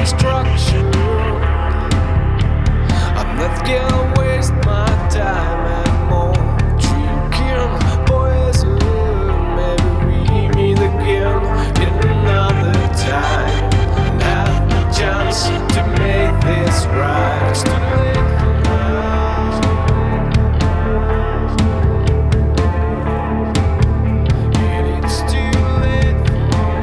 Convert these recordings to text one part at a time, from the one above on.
destruction. I'm not gonna waste my time anymore. Drinking poison, maybe we meet again in another time and have the chance to make this right. It's too late for now. And it's too late for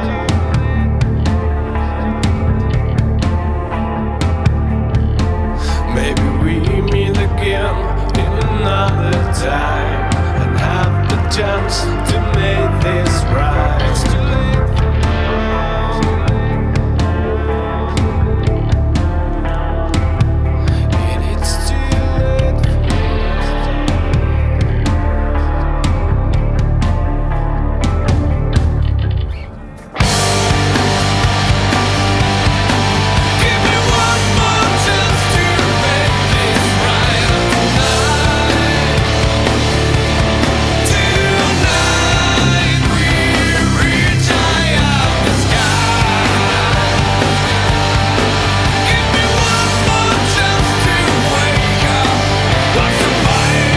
now. Maybe we meet again in another time and have the chance to make this right. It's too late for now. And it's too late for Give me one more chance to make this right tonight. Tonight we reach high up the sky. Give me one more chance to wake up like somebody.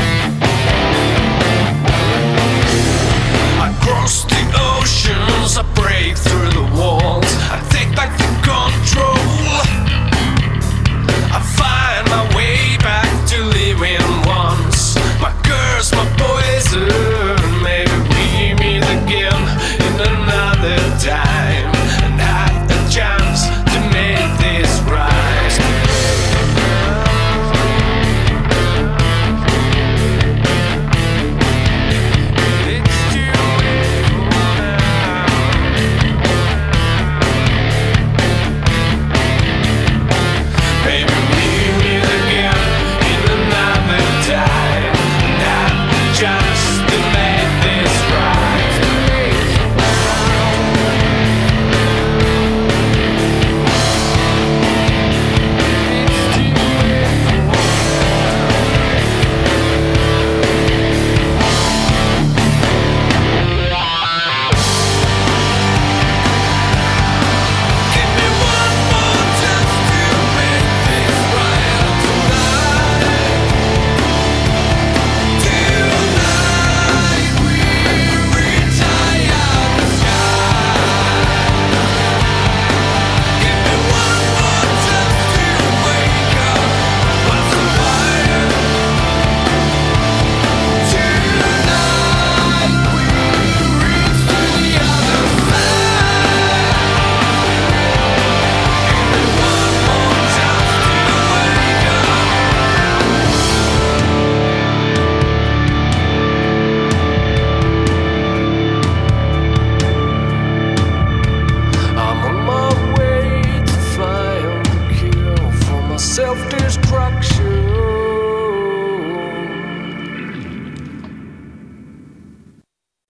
Across the oceans,